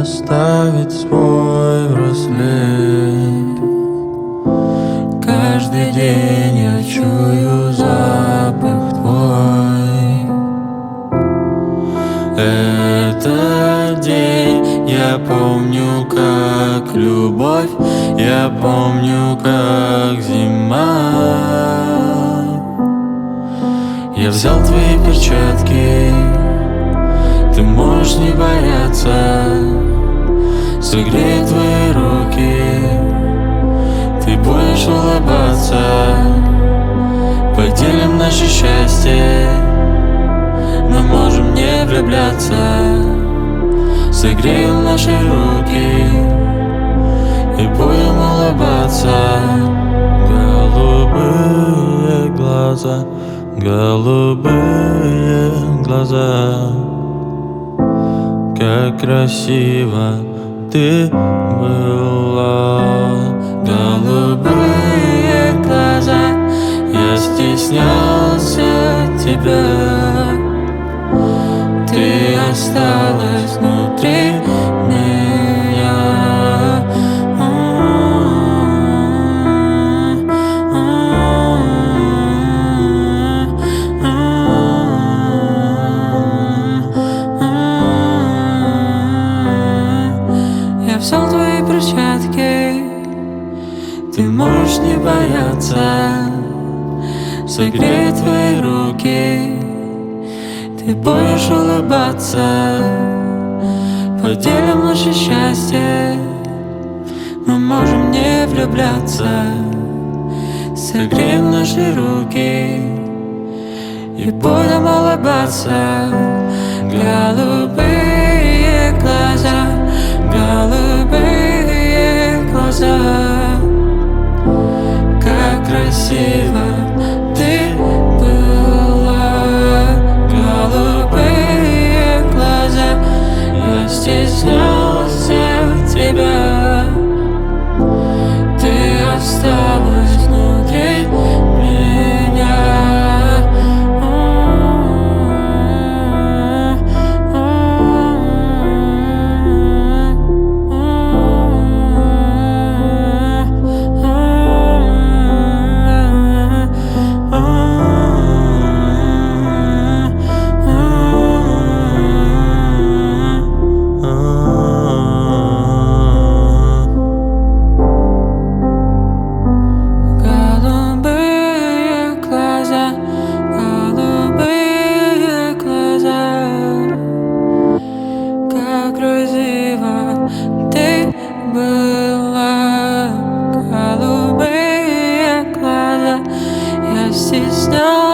оставить свой браслет. Каждый день я чую запах твой. Этот день я помню как любовь, я помню как зима. Я взял твои перчатки, ты можешь не бояться. Согрею твои руки, ты будешь улыбаться. Поделим наше счастье, мы можем не влюбляться. Согреем наши руки и будем улыбаться. Голубые глаза, голубые глаза. Как красиво ты была. Голубые глаза, я стеснялся тебя. Ты осталась внутри меня. Я взял твои перчатки, ты можешь не бояться. Согрею твои руки, ты будешь улыбаться. Поделим наше счастье, мы можем не влюбляться. Согреем наши руки и будем улыбаться. Голубые глаза, голубые глаза. Как красиво ты была. Голубые глаза, я стеснялся тебя. Ты осталась внутри меня. Красиво ты была. Голубые глаза, я стеснялась.